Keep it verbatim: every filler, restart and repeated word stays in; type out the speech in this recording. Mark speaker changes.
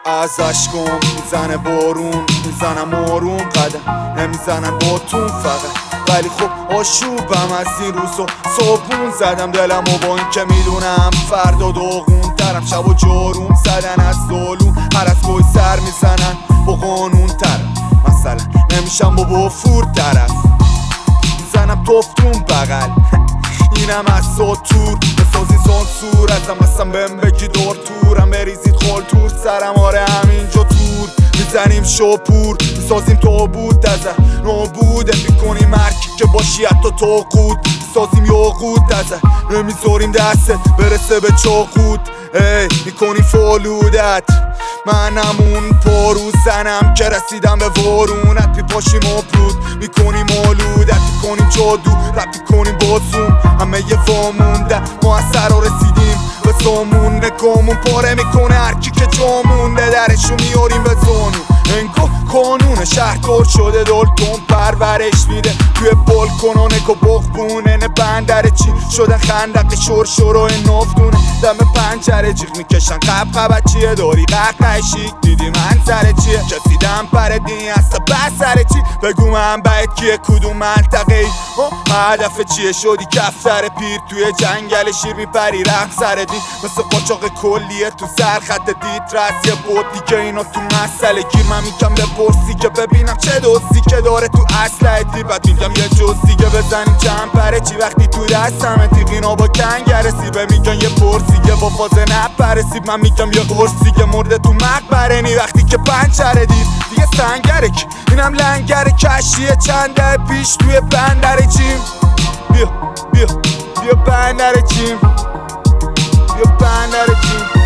Speaker 1: از عشقم میزنه بارون، میزنم آروم قدم، نمیزنن باتون فقط. ولی خب آشوبم از این روزا صابون زدم دلمو با این که میدونم فردا داغون ترم. شب و جاروم زدن از ظلوم، هر از گوی سر میزنن با قانون ترم. مثلا نمیشم با بافور طرف، میزنم تفتون بغل اینم از ساتور بسازی سانسور ازم اصلا بهم بگی دار تورم بریزید خالتور سرم. آره همینجا تور میزنیم شاپور، میسازیم تابوت ازه نابوده میکنیم مرکی که باشی حتی تاقود. میسازیم یاقوت ازه نمیذاریم دستت برسه به چاقود. ای میکنی فالودت منم اون پارو زنم که رسیدم به وارونت. میپاشیم آپرود میکنیم آلودت، میکنیم جادو رپ میکنیم بازوم. همه یه وامونده ما از سرا رسیدیم به سامون. نگامون پاره میکنه هرکی که جامونده، درشو میاریم به زانو. انگاه قانون شهردار شده دالتون پرورش میده توی بالکن و نگاه بخبونه. نه بندره چی شدن خندق شرشر و نافتونه، دم پنجره جیغ میکشن قب قبت چیه داری قهقه شیک دیدی منظره چیه. کسی دم پره دینی هسته بسره چی بگو من باید کیه کدوم منطقه ای هدف چیه. شدی کفتر پیر توی جنگل شیر میپری رحم سر دین مثل قاچاق کلیه تو سر خط دید رس یه بودی که اینا تو مسئله گیر. من میگم بپرسی که ببینم چه دوستی که داره تو اصله بعد میگم یه جز دیگه بزنیم چند پره چی وقتی تو دستم تیغینا با کنگره سیبه. میگن یه پرسی که با فازه نپره سیب، من میگم یه قرصی که مرده تو مقبره نی وقتی که پنچره دید دیگه سنگره که اینم لنگره کشیه چنده پیش توی بندره چیم. بیا بیا بیا بندره چیم، بیا بندره چیم.